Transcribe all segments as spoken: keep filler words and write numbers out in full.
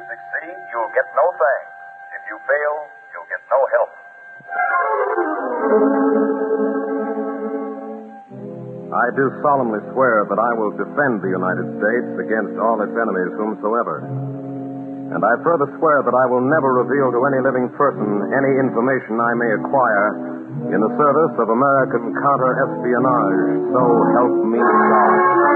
succeed, you'll get no thanks. If you fail, you'll get no help. I do solemnly swear that I will defend the United States against all its enemies whomsoever. And I further swear that I will never reveal to any living person any information I may acquire in the service of American counter-espionage. So help me God.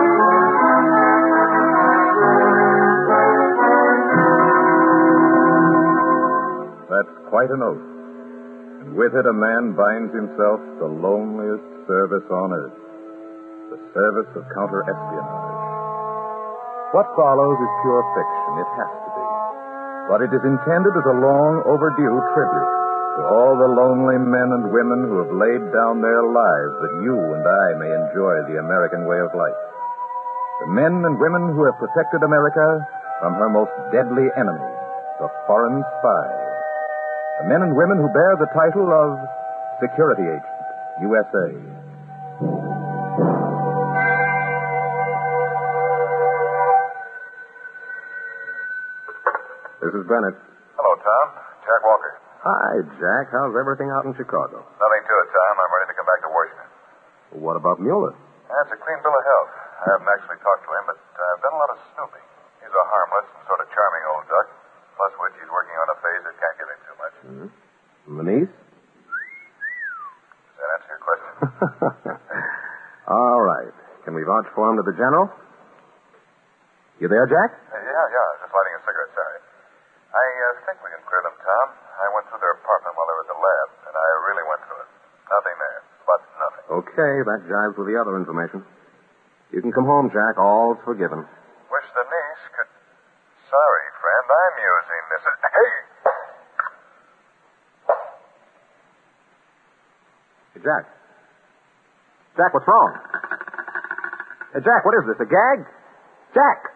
That's quite an oath. And with it a man binds himself the loneliest service on earth. The service of counter-espionage. What follows is pure fiction. It has to be. But it is intended as a long overdue tribute to all the lonely men and women who have laid down their lives that you and I may enjoy the American way of life. The men and women who have protected America from her most deadly enemy, the foreign spy. The men and women who bear the title of Security Agent, U S A. This is Bennett. Hello, Tom. Jack Walker. Hi, Jack. How's everything out in Chicago? Nothing to it, Tom. I'm ready to come back to Washington. What about Mueller? That's a clean bill of health. I haven't actually talked to him, but uh, I've done a lot of snooping. He's a harmless and sort of charming old duck. Plus, which he's working on a phase that can't give him too much. Mm-hmm. The niece? Does that answer your question? All right. Can we vouch for him to the general? You there, Jack? Uh, yeah, yeah. Just lighting a cigarette, sorry. I uh, think we can clear them, Tom. I went through their apartment while they were at the lab, and I really went through it. Nothing there. But nothing. Okay, that jives with the other information. You can come home, Jack. All's forgiven. Wish the niece could... Sorry, friend. I'm using this... Hey! Hey, Jack. Jack, what's wrong? Hey, Jack, what is this, a gag? Jack!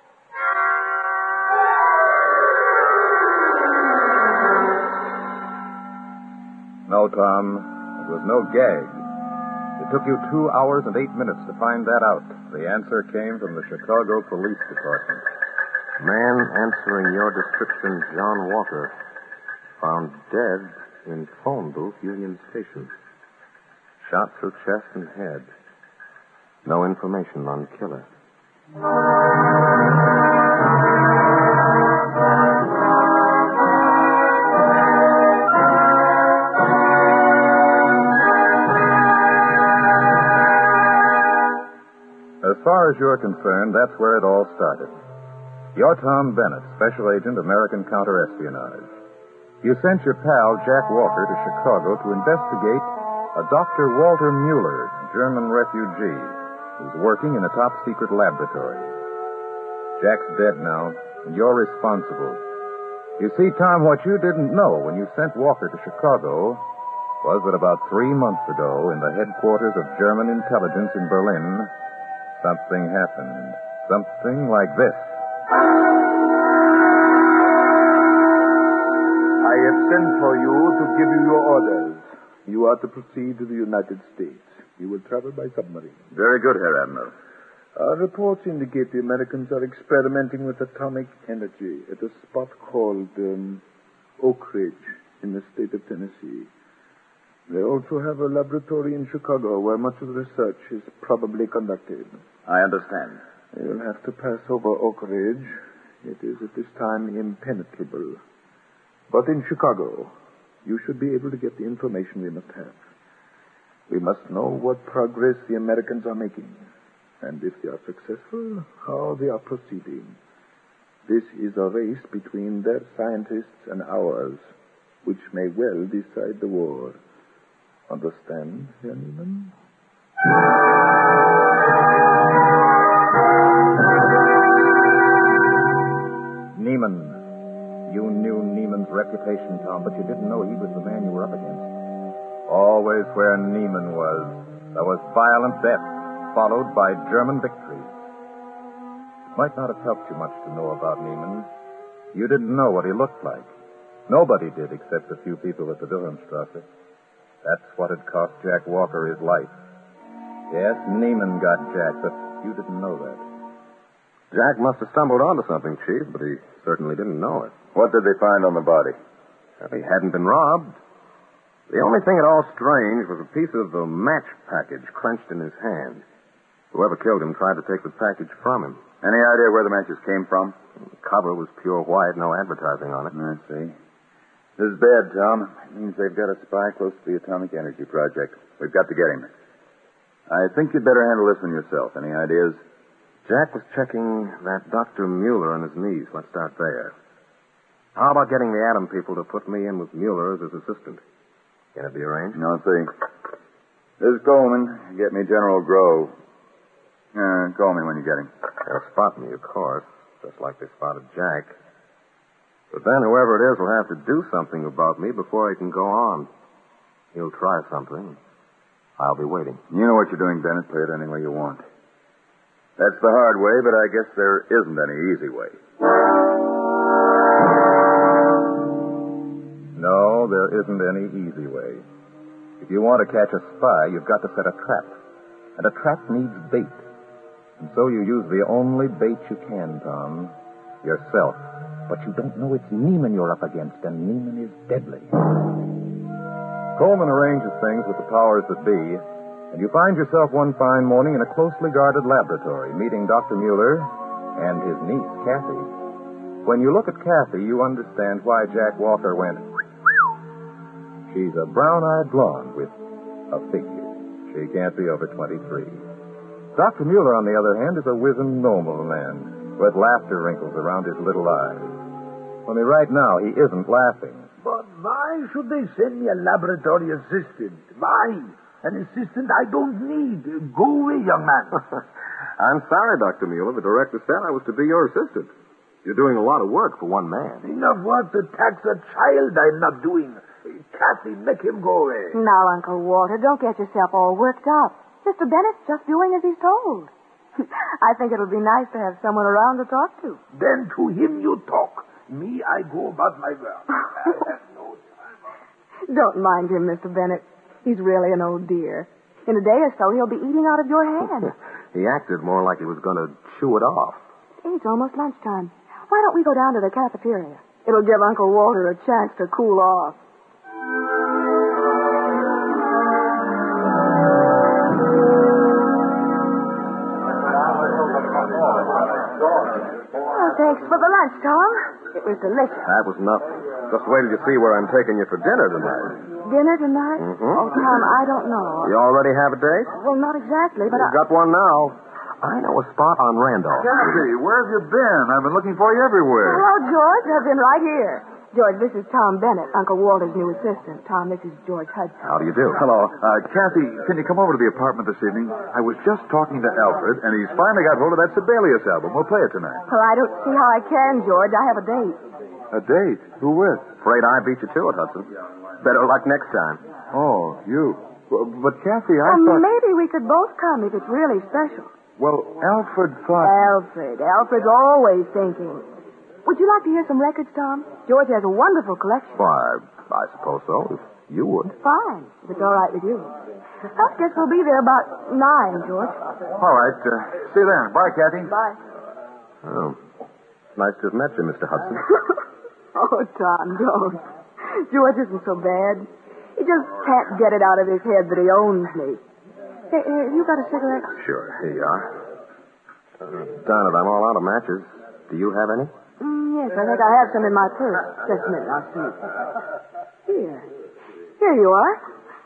No, Tom. It was no gag. It took you two hours and eight minutes to find that out. The answer came from the Chicago Police Department. Man answering your description, John Walker, found dead in phone booth, Union Station. Shot through chest and head. No information on killer. As far as you're concerned, that's where it all started. You're Tom Bennett, Special Agent, American Counter-Espionage. You sent your pal, Jack Walker, to Chicago to investigate a Doctor Walter Mueller, German refugee, who's working in a top-secret laboratory. Jack's dead now, and you're responsible. You see, Tom, what you didn't know when you sent Walker to Chicago was that about three months ago, in the headquarters of German intelligence in Berlin, something happened. Something like this. I have sent for you to give you your orders. You are to proceed to the United States. You will travel by submarine. Very good, Herr Admiral. Our reports indicate the Americans are experimenting with atomic energy at a spot called um, Oak Ridge in the state of Tennessee. They also have a laboratory in Chicago where much of the research is probably conducted. I understand. You'll have to pass over Oak Ridge. It is at this time impenetrable. But in Chicago, you should be able to get the information we must have. We must know what progress the Americans are making, and if they are successful, how they are proceeding. This is a race between their scientists and ours, which may well decide the war. Understand, Herr Niemann? Niemann. You knew Niemann's reputation, Tom, but you didn't know he was the man you were up against. Always where Niemann was, there was violent death, followed by German victory. It might not have helped you much to know about Niemann. You didn't know what he looked like. Nobody did except a few people at the Wilhelmstrasse. That's what had cost Jack Walker his life. Yes, Niemann got Jack, but you didn't know that. Jack must have stumbled onto something, Chief, but he certainly didn't know it. What did they find on the body? Well, he hadn't been robbed. The only thing at all strange was a piece of the match package clenched in his hand. Whoever killed him tried to take the package from him. Any idea where the matches came from? The cover was pure white, no advertising on it. I see. This is bad, Tom. It means they've got a spy close to the Atomic Energy Project. We've got to get him. I think you'd better handle this one yourself. Any ideas? Jack was checking that Doctor Mueller on his knees. Let's start there. How about getting the Atom people to put me in with Mueller as his assistant? Can it be arranged? No, see. This is Coleman. Get me General Grove. Uh, call me when you get him. They'll spot me, of course, just like they spotted Jack. But then whoever it is will have to do something about me before he can go on. He'll try something. I'll be waiting. You know what you're doing, Bennett. Play it any way you want. That's the hard way, but I guess there isn't any easy way. No, there isn't any easy way. If you want to catch a spy, you've got to set a trap. And a trap needs bait. And so you use the only bait you can, Tom. Yourself. But you don't know it's Neiman you're up against, and Neiman is deadly. Coleman arranges things with the powers that be, and you find yourself one fine morning in a closely guarded laboratory, meeting Doctor Mueller and his niece, Kathy. When you look at Kathy, you understand why Jack Walker went. She's a brown-eyed blonde with a figure. She can't be over twenty-three. Doctor Mueller, on the other hand, is a wizened, normal man with laughter wrinkles around his little eyes. Only right now, he isn't laughing. But why should they send me a laboratory assistant? Why? An assistant I don't need. Go away, young man. I'm sorry, Doctor Mueller. The director said I was to be your assistant. You're doing a lot of work for one man. Enough work to tax a child I'm not doing. Kathy, make him go away. Now, Uncle Walter, don't get yourself all worked up. Mister Bennett's just doing as he's told. I think it'll be nice to have someone around to talk to. Then to him you talk. Me, I go about my work. I have no time. Don't mind him, Mister Bennett. He's really an old dear. In a day or so, he'll be eating out of your hand. He acted more like he was going to chew it off. It's almost lunchtime. Why don't we go down to the cafeteria? It'll give Uncle Walter a chance to cool off. Oh, thanks for the lunch, Tom. It was delicious. That was nothing. Just wait till you see where I'm taking you for dinner tonight. Dinner tonight? Mm-hmm. Oh, Tom, I don't know. You already have a date? Well, not exactly, but You've I... got one now. I know a spot on Randolph. Kathy, where have you been? I've been looking for you everywhere. Hello, George. I've been right here. George, this is Tom Bennett, Uncle Walter's new assistant. Tom, this is George Hudson. How do you do? Hello. Uh, Kathy, can you come over to the apartment this evening? I was just talking to Alfred, and he's finally got hold of that Sibelius album. We'll play it tonight. Well, I don't see how I can, George. I have a date. A date? Who with? Afraid I beat you to it, Hudson. Better luck next time. Oh, you. Well, but, Kathy, I Well, thought... maybe we could both come if it's really special. Well, Alfred thought... Alfred. Alfred's always thinking. Would you like to hear some records, Tom? George has a wonderful collection. Why, I suppose so, if you would. Fine, if it's all right with you. I guess we'll be there about nine, George. All right. Uh, see you then. Bye, Kathy. Bye. Oh, nice to have met you, Mister Hudson. Oh, Tom, don't. George isn't so bad. He just can't get it out of his head that he owns me. Hey, hey, you got a cigarette? Sure, here you are. Uh, darn it, I'm all out of matches. Do you have any? Mm, yes, I think I have some in my purse. Just a minute, I'll see. Here. Here you are.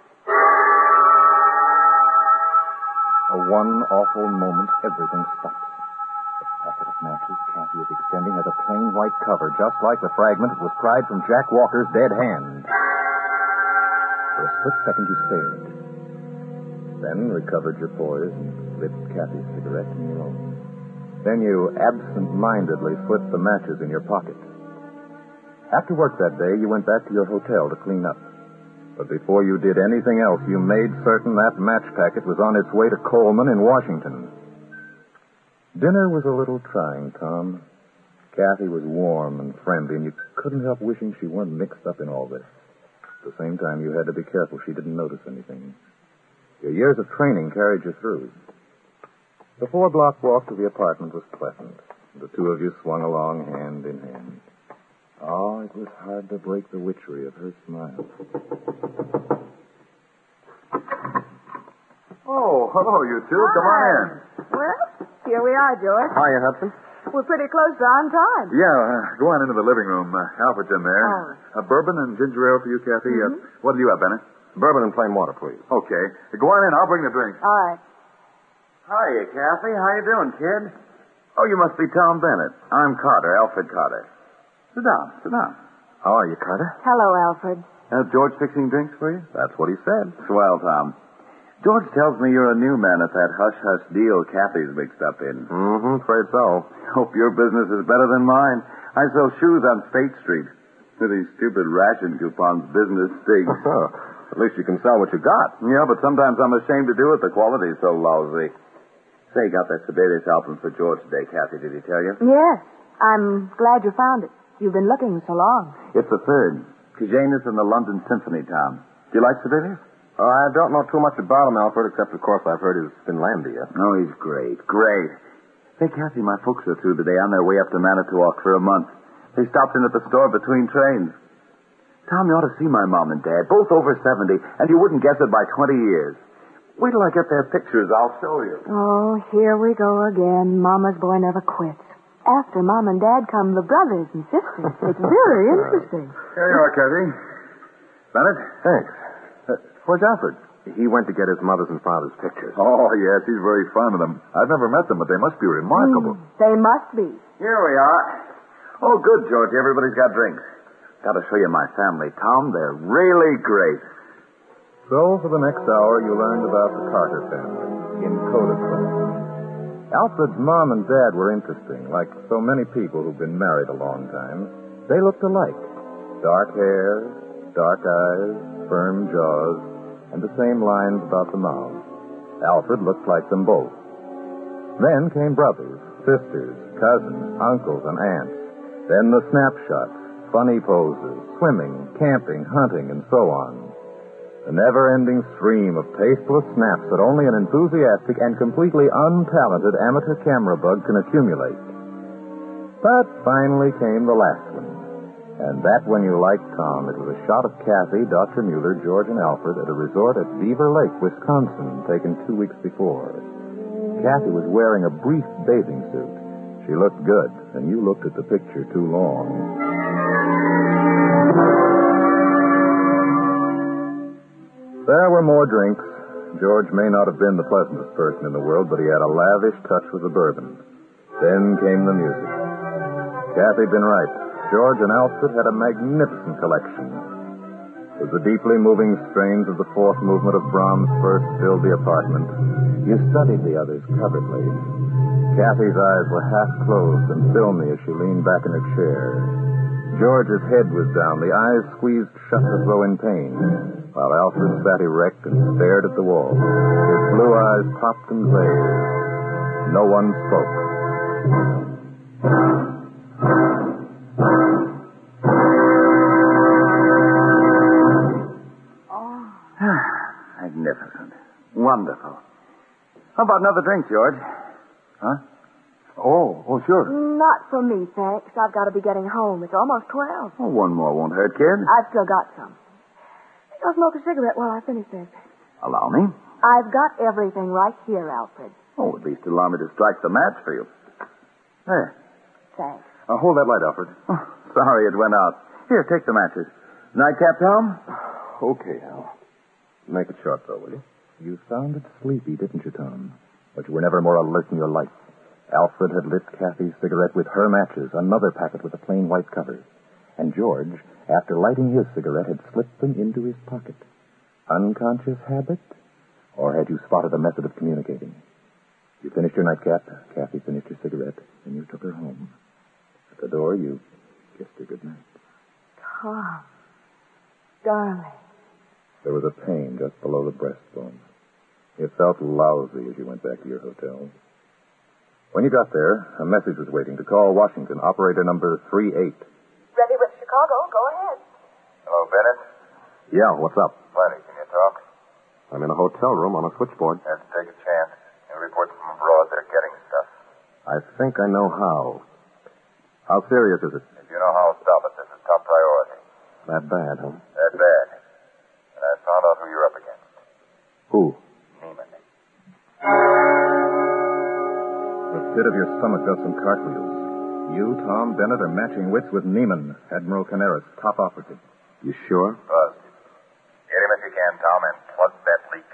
For one awful moment, everything stops. The packet of matches Kathy is extending has a plain white cover, just like the fragment that was pried from Jack Walker's dead hand. For a split second, you stared. Then recovered your poise and lit Kathy's cigarette in your own. Then you absent-mindedly slipped the matches in your pocket. After work that day, you went back to your hotel to clean up. But before you did anything else, you made certain that match packet was on its way to Coleman in Washington. Dinner was a little trying, Tom. Kathy was warm and friendly, and you couldn't help wishing she weren't mixed up in all this. At the same time, you had to be careful she didn't notice anything. Your years of training carried you through. The four-block walk to the apartment was pleasant. two of you swung along hand in hand. Oh, it was hard to break the witchery of her smile. Oh, hello, you two. Hi. Come on in. Well, here we are, George. Hiya, Hudson. We're pretty close to on time. Yeah, uh, go on into the living room. Uh, Alfred's in there. Oh. Uh, bourbon and ginger ale for you, Kathy. Mm-hmm. Uh, what'll you have, Bennett? Bourbon and plain water, please. Okay. Uh, go on in. I'll bring the drinks. All right. Hiya, Kathy. How you doing, kid? Oh, you must be Tom Bennett. I'm Carter, Alfred Carter. Sit down. Sit down. How are you, Carter? Hello, Alfred. Uh, George fixing drinks for you? That's what he said. Swell, Tom. George tells me you're a new man at that hush-hush deal Kathy's mixed up in. Mm-hmm, afraid so. Hope your business is better than mine. I sell shoes on State Street. These stupid ration coupons business stinks. At least you can sell what you got. Yeah, but sometimes I'm ashamed to do it. The quality's so lousy. Say, got that Sedaris album for George today, Kathy, did he tell you? Yes. I'm glad you found it. You've been looking so long. It's the third. Kajanus and the London Symphony, Tom. Do you like Sedaris? Uh, I don't know too much about him, Alfred, except, of course, I've heard his Finlandia. Oh, he's great. Great. Say, Kathy, my folks are through today on their way up to Manitowoc for a month. They stopped in at the store between trains. Tom, you ought to see my mom and dad, both over seventy, and you wouldn't guess it by twenty years. Wait till I get their pictures. I'll show you. Oh, here we go again. Mama's boy never quits. After Mom and Dad come the brothers and sisters. It's very interesting. Here you are, Kathy. Bennett? Thanks. Uh, where's Alfred? He went to get his mother's and father's pictures. Oh, yes, he's very fond of them. I've never met them, but they must be remarkable. Mm, they must be. Here we are. Oh, good, George. Everybody's got drinks. Got to show you my family, Tom. They're really great. So, for the next hour, you learned about the Carter family in Codicil. Alfred's mom and dad were interesting. Like so many people who've been married a long time, they looked alike. Dark hair, dark eyes, firm jaws, and the same lines about the mouth. Alfred looked like them both. Then came brothers, sisters, cousins, uncles, and aunts. Then the snapshots, funny poses, swimming, camping, hunting, and so on. The never-ending stream of tasteless snaps that only an enthusiastic and completely untalented amateur camera bug can accumulate. But finally came the last one. And that when you liked Tom, it was a shot of Kathy, Doctor Mueller, George, and Alfred at a resort at Beaver Lake, Wisconsin, taken two weeks before. Kathy was wearing a brief bathing suit. She looked good, and you looked at the picture too long. There were more drinks. George may not have been the pleasantest person in the world, but he had a lavish touch with the bourbon. Then came the music. Kathy'd been right. George and Alfred had a magnificent collection. As the deeply moving strains of the fourth movement of Brahms first filled the apartment, you studied the others covertly. Kathy's eyes were half closed and filmy as she leaned back in her chair. George's head was down, the eyes squeezed shut as though in pain, while Alfred sat erect and stared at the wall. His blue eyes popped and glazed. No one spoke. Magnificent. Wonderful. How about another drink, George? Huh? Oh, oh, sure. Not for me, thanks. I've got to be getting home. It's almost twelve. Oh, one more won't hurt, kid. I've still got some. I'll smoke a cigarette while I finish this. Allow me. I've got everything right here, Alfred. Oh, at least allow me to strike the match for you. There. Thanks. Uh, hold that light, Alfred. Oh, sorry it went out. Here, take the matches. Nightcap, Tom? Okay, Al. Make it short, though, will you? You sounded sleepy, didn't you, Tom? But you were never more alert in your life. Alfred had lit Kathy's cigarette with her matches, another packet with a plain white cover. And George, after lighting his cigarette, had slipped them into his pocket. Unconscious habit? Or had you spotted a method of communicating? You finished your nightcap, Kathy finished her cigarette, and you took her home. At the door, you kissed her goodnight. Tom. Darling. There was a pain just below the breastbone. It felt lousy as you went back to your hotel. When you got there, a message was waiting to call Washington, operator number three eight. Ready with Chicago. Go ahead. Hello, Bennett. Yeah, what's up? Plenty. Can you talk? I'm in a hotel room on a switchboard. Let's take a chance. New reports from abroad. They're getting stuff. I think I know how. How serious is it? If you know how to stop it, this is top priority. That bad, huh? That bad. And I found out who you're up against. Who? Neiman. The pit of your stomach does some cartwheels. You, Tom Bennett, are matching wits with Neiman, Admiral Canaris, top operative. You sure? Positive. Get him if you can, Tom, and plug that leak.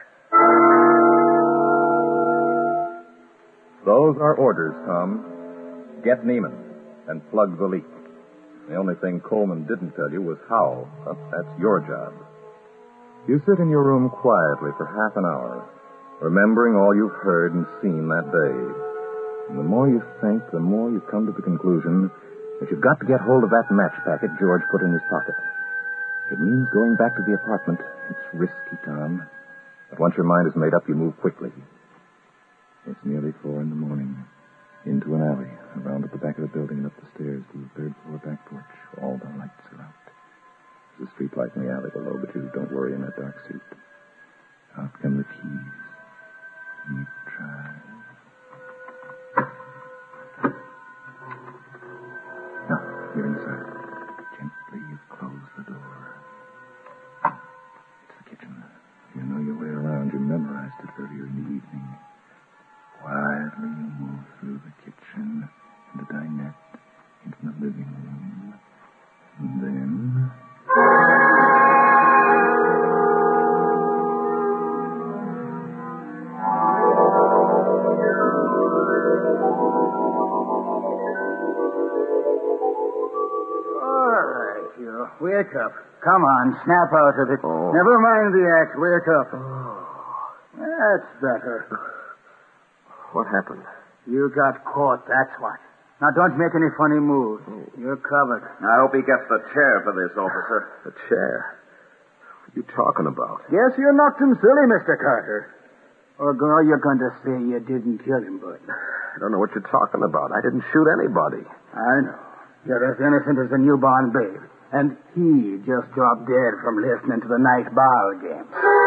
Those are orders, Tom. Get Neiman and plug the leak. The only thing Coleman didn't tell you was how. But that's your job. You sit in your room quietly for half an hour, remembering all you've heard and seen that day. And the more you think, the more you come to the conclusion that you've got to get hold of that match packet George put in his pocket. It means going back to the apartment. It's risky, Tom. But once your mind is made up, you move quickly. It's nearly four in the morning. Into an alley, around at the back of the building and up the stairs to the third floor back porch. All the lights are out. There's a street light in the alley below, but you don't worry in that dark suit. Out come the keys. And you try. Now, you're inside. Gently you close the door. It's the kitchen. You know your way around. You memorized it earlier in the evening. Quietly you move through the kitchen and the dinette into the living room. And then... All right, you. Wake up. Come on, snap out of it. Oh. Never mind the act. Wake up. Oh. That's better. What happened? You got caught, that's what. Now, don't make any funny moves. Oh. You're covered. I hope he gets the chair for this, officer. The chair? What are you talking about? Guess you knocked him silly, Mister Carter. Or girl, you're going to say you didn't kill him, but... I don't know what you're talking about. I didn't shoot anybody. I know. You're as innocent as a newborn babe. And he just dropped dead from listening to the night ball game.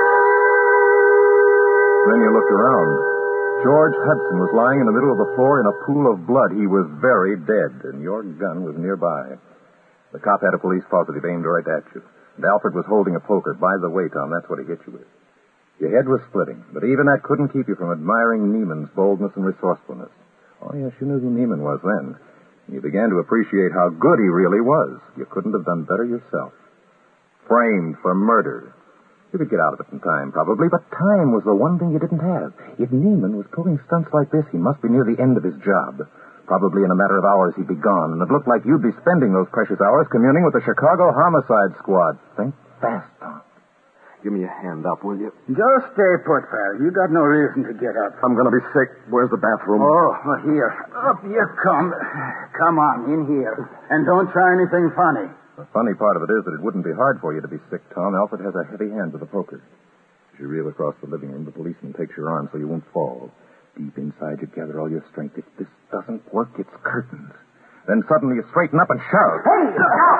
Then you looked around. George Hudson was lying in the middle of the floor in a pool of blood. He was very dead, and your gun was nearby. The cop had a police positive aimed right at you. And Alfred was holding a poker. By the way, Tom, that's what he hit you with. Your head was splitting, but even that couldn't keep you from admiring Neiman's boldness and resourcefulness. Oh, yes, you knew who Neiman was then. And you began to appreciate how good he really was. You couldn't have done better yourself. Framed for murder. You could get out of it in time, probably, but time was the one thing you didn't have. If Neiman was pulling stunts like this, he must be near the end of his job. Probably in a matter of hours he'd be gone, and it looked like you'd be spending those precious hours communing with the Chicago Homicide Squad. Think fast, Tom. Give me a hand up, will you? Just stay put, pal. You got no reason to get up. I'm going to be sick. Where's the bathroom? Oh, well, here. Up you come. Come on, in here. And don't try anything funny. The funny part of it is that it wouldn't be hard for you to be sick, Tom. Alfred has a heavy hand with the poker. As you reel across the living room, the policeman takes your arm so you won't fall. Deep inside, you gather all your strength. If this doesn't work, it's curtains. Then suddenly you straighten up and shout. Hey!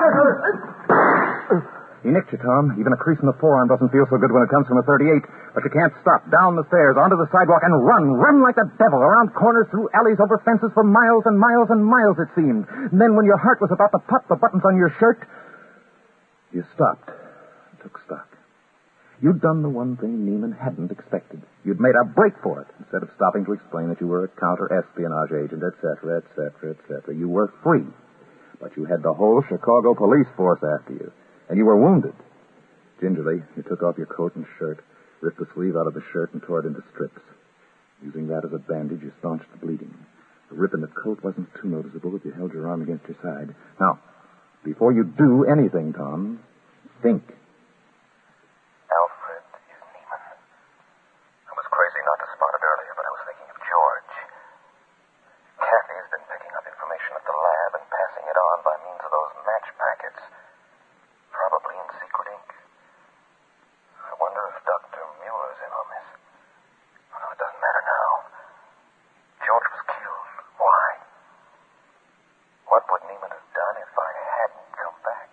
He nicked you, Tom. Even a crease in the forearm doesn't feel so good when it comes from a thirty-eight. But you can't stop. Down the stairs, onto the sidewalk, and run. Run like the devil. Around corners, through alleys, over fences for miles and miles and miles, it seemed. And then when your heart was about to pop the buttons on your shirt, you stopped and took stock. You'd done the one thing Neiman hadn't expected. You'd made a break for it. Instead of stopping to explain that you were a counter-espionage agent, et cetera, et cetera, et cetera. You were free. But you had the whole Chicago police force after you. And you were wounded. Gingerly, you took off your coat and shirt, ripped the sleeve out of the shirt, and tore it into strips. Using that as a bandage, you staunched the bleeding. The rip in the coat wasn't too noticeable if you held your arm against your side. Now, before you do anything, Tom, think. Alfred is Neiman. I was crazy not to spot it earlier, but I was thinking of George. Kathy has been picking up information at the lab and passing it on by means of those match packets. Probably in secret ink. I wonder if Doctor Mueller's in on this. Oh, no, it doesn't matter now. George was killed. Why? What would Neiman have done if I hadn't come back?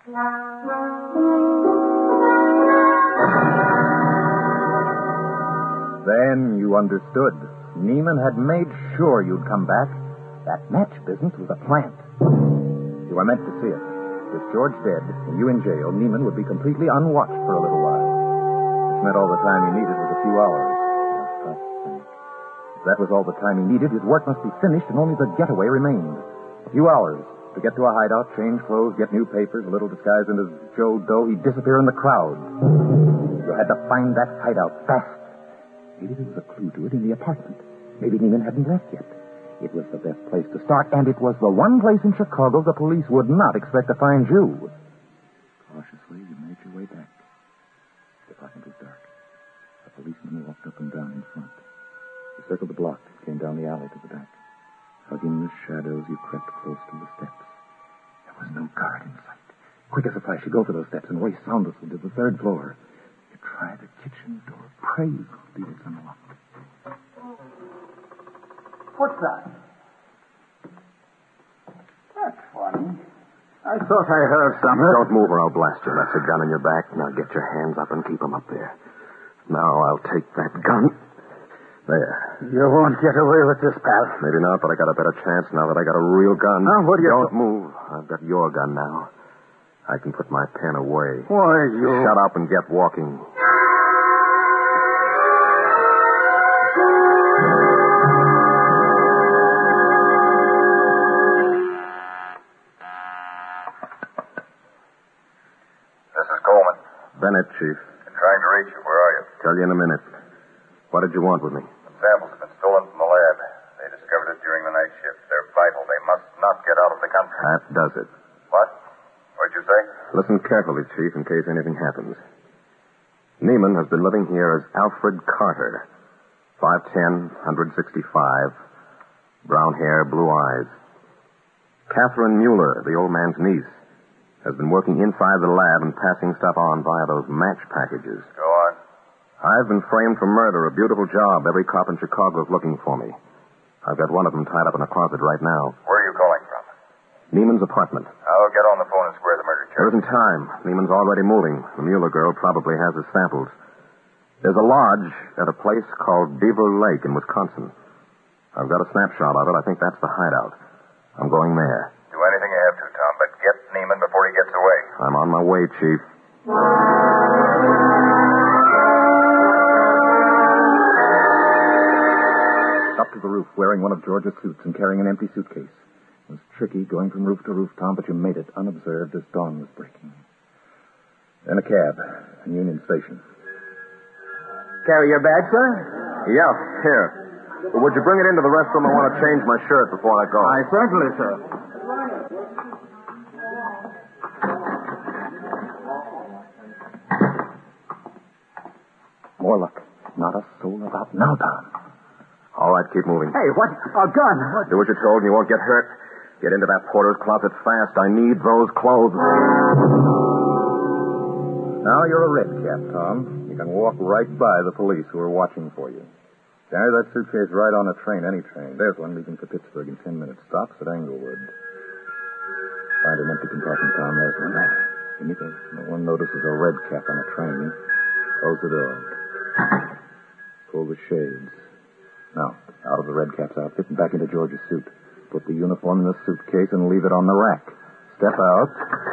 Then you understood. Neiman had made sure you'd come back. That match business was a plant. you. I meant to see it. With George dead and you in jail, Neiman would be completely unwatched for a little while. Which meant all the time he needed was a few hours. If that was all the time he needed, his work must be finished and only the getaway remained. A few hours to get to a hideout, change clothes, get new papers, a little disguised into Joe Doe, he'd disappear in the crowd. You had to find that hideout fast. Maybe there was a clue to it in the apartment. Maybe Neiman hadn't left yet. It was the best place to start, and it was the one place in Chicago the police would not expect to find you. Cautiously, you made your way back. The apartment was dark. A policeman walked up and down in front. You circled the block, came down the alley to the back. Hugging the shadows, you crept close to the steps. There was no guard in sight. Quick as a flash, you go for those steps and race soundlessly to the third floor. You try the kitchen door. Pray leave it unlocked. What's that? That's funny. I thought I heard something. Don't move or I'll blast you. That's a gun in your back. Now get your hands up and keep them up there. Now I'll take that gun. There. You won't get away with this, pal. Maybe not, but I got a better chance now that I got a real gun. Now, what do you... Don't move. I've got your gun now. I can put my pen away. Why, you... Shut up and get walking. This is Coleman. Bennett, Chief. Been trying to reach you. Where are you? Tell you in a minute. What did you want with me? Some samples have been stolen from the lab. They discovered it during the night shift. They're vital. They must not get out of the country. That does it. What? What'd you say? Listen carefully, Chief, in case anything happens. Neiman has been living here as Alfred Carter. five ten, one sixty-five. Brown hair, blue eyes. Catherine Mueller, the old man's niece, has been working inside the lab and passing stuff on via those match packages. Go on. I've been framed for murder, a beautiful job. Every cop in Chicago is looking for me. I've got one of them tied up in a closet right now. Where are you calling from? Neiman's apartment. I'll get on the phone and square the murder charge. There isn't time. Neiman's already moving. The Mueller girl probably has his samples. There's a lodge at a place called Beaver Lake in Wisconsin. I've got a snapshot of it. I think that's the hideout. I'm going there. Do anything you have to, Tom, but get Neiman before he gets away. I'm on my way, Chief. Up to the roof, wearing one of George's suits and carrying an empty suitcase. It was tricky going from roof to roof, Tom, but you made it unobserved as dawn was breaking. Then a cab in Union Station. Carry your bag, sir? Yeah, here. Well, would you bring it into the restroom? I want to change my shirt before I go. I certainly, sir. More luck. Not a soul about now, Tom. All right, keep moving. Hey, what? A gun. What? Do what you're told and you won't get hurt. Get into that porter's closet fast. I need those clothes. Now you're a red cap, Tom. You can walk right by the police who are watching for you. Carry that suitcase right on a train, any train. There's one leaving for Pittsburgh in ten minutes. Stops at Englewood. Find an empty compartment, Tom. There's one there. You need to, no one notices a red cap on a train. Close the door. Pull the shades. Now, out of the red cap's outfit and back into George's suit. Put the uniform in the suitcase and leave it on the rack. Step out.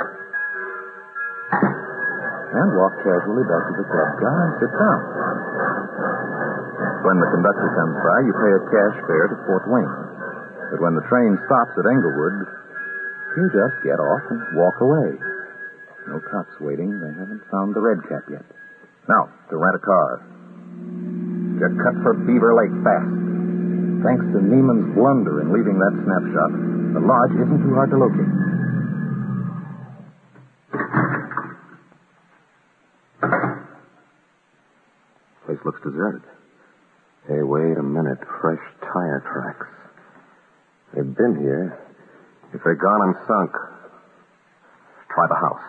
And walk casually back to the club car and sit down. When the conductor comes by, you pay a cash fare to Fort Wayne. But when the train stops at Englewood, you just get off and walk away. No cops waiting. They haven't found the red cap yet. Now, to rent a car. Get cut for Beaver Lake fast. Thanks to Neiman's blunder in leaving that snapshot, the lodge isn't too hard to locate. Place looks deserted. Hey, wait a minute. Fresh tire tracks. They've been here. If they're gone, I'm sunk. Try the house.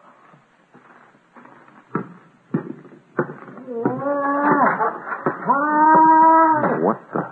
What the?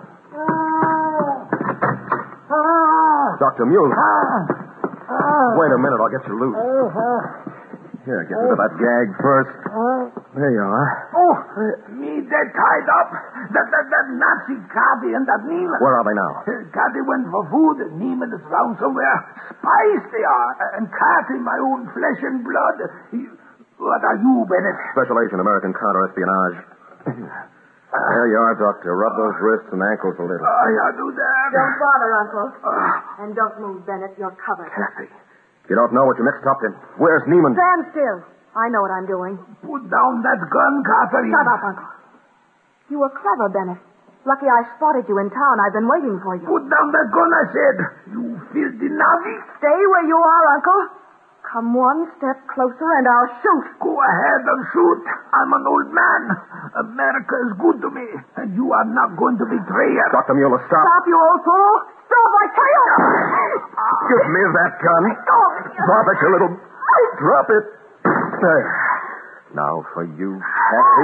Doctor Mueller. Wait a minute, I'll get you loose. Here, get rid of that gag first. There you are. Oh, me, they're tied up. That, that, that Nazi Kathy and that Neiman. Where are they now? Uh, Kathy went for food, and Neiman is around somewhere. Spies they are. And Kathy, my own flesh and blood. You, what are you, Bennett? Special Agent, American Counter-Espionage. There you are, Doctor. Rub those wrists and ankles a little. I uh, do that. Don't bother, Uncle. Uh, And don't move, Bennett. You're covered. Kathy, you don't know what you mixed up in. Where's Neiman? Stand still. I know what I'm doing. put down that gun, Catherine. Shut up, Uncle. You were clever, Bennett. Lucky I spotted you in town. I've been waiting for you. Put down that gun, I said. You filthy Nazi. Stay where you are, Uncle. Come one step closer and I'll shoot. Go ahead and shoot. I'm an old man. America is good to me, and you are not going to betray her. Doctor Mueller, stop. Stop, you old fool. Stop, I tell you. Give me that gun. Drop it, you little... Drop it. There. Now for you, Kathy.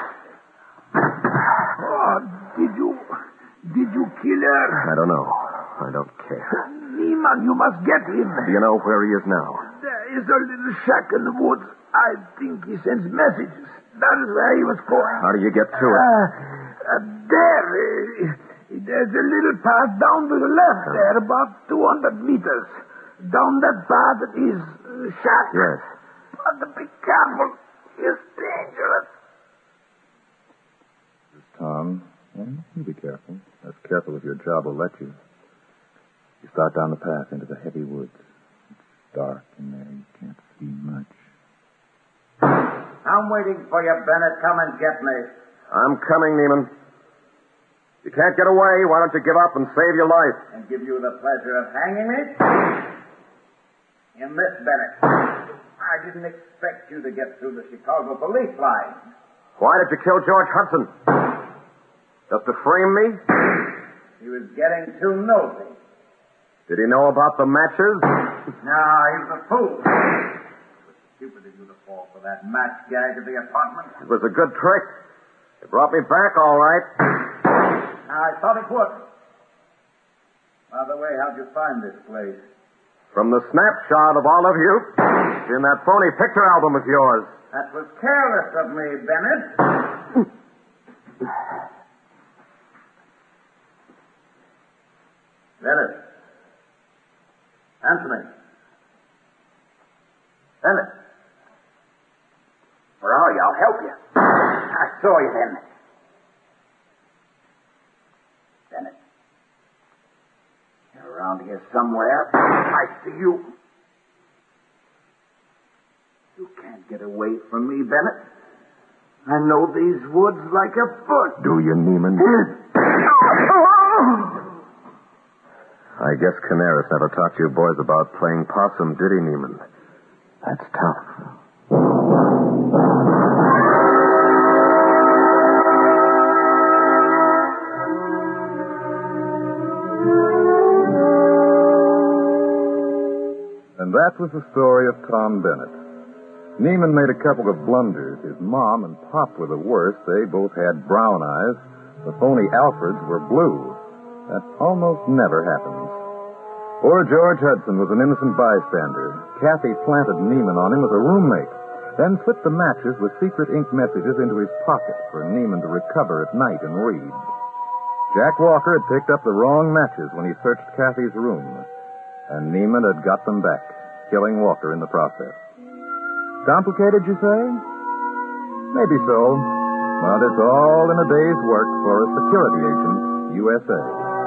Oh, did you... Did you kill her? I don't know. I don't care. Neiman, you must get him. Do you know where he is now? There is a little shack in the woods. I think he sends messages. That is where he was going. How do you get to it? Uh, uh, there. Uh, there's a little path down to the left there, about two hundred meters. Down that path is uh, shack. Yes. But be careful. It's dangerous. Tom, well, you be careful. As careful as your job will let you. You start down the path into the heavy woods. It's dark in there. You can't see much. I'm waiting for you, Bennett. Come and get me. I'm coming, Neiman. You can't get away. Why don't you give up and save your life? And give you the pleasure of hanging me? In this, Bennett. I didn't expect you to get through the Chicago police line. Why did you kill George Hudson? Just to frame me? He was getting too nosy. Did he know about the matches? No, he was a fool. It was stupid of you to fall for that match gag at the apartment. It was a good trick. It brought me back all right. I thought it would. By the way, how'd you find this place? From the snapshot of all of you in that phony picture album of yours. That was careless of me, Bennett. Bennett. Answer me. Bennett. Where are you? I'll help you. I saw you then. Bennett. You're around here somewhere. I see you. You can't get away from me, Bennett. I know these woods like a foot. Do you, Neiman? I guess Canaris never taught you boys about playing possum, did he, Neiman? That's tough. And that was the story of Tom Bennett. Neiman made a couple of blunders. His mom and pop were the worst. They both had brown eyes. The phony Alfreds were blue. That almost never happens. Poor George Hudson was an innocent bystander. Kathy planted Neiman on him as a roommate, then slipped the matches with secret ink messages into his pocket for Neiman to recover at night and read. Jack Walker had picked up the wrong matches when he searched Kathy's room, and Neiman had got them back, killing Walker in the process. Complicated, you say? Maybe so, but it's all in a day's work for a security agent, U S A.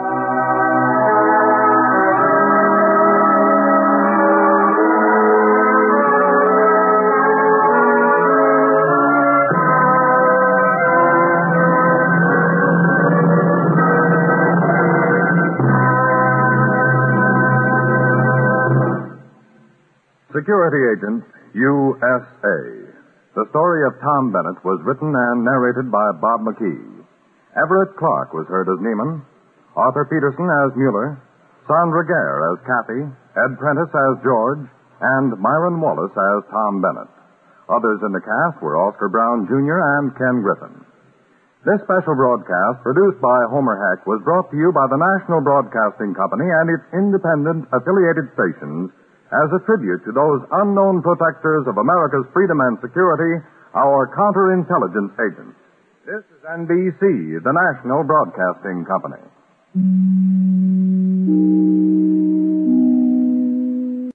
Security Agent, U S A. The story of Tom Bennett was written and narrated by Bob McKee. Everett Clark was heard as Neiman, Arthur Peterson as Mueller, Sandra Gare as Kathy, Ed Prentice as George, and Myron Wallace as Tom Bennett. Others in the cast were Oscar Brown Junior and Ken Griffin. This special broadcast, produced by Homer Heck, was brought to you by the National Broadcasting Company and its independent affiliated stations as a tribute to those unknown protectors of America's freedom and security, our counterintelligence agents. This is N B C, the National Broadcasting Company.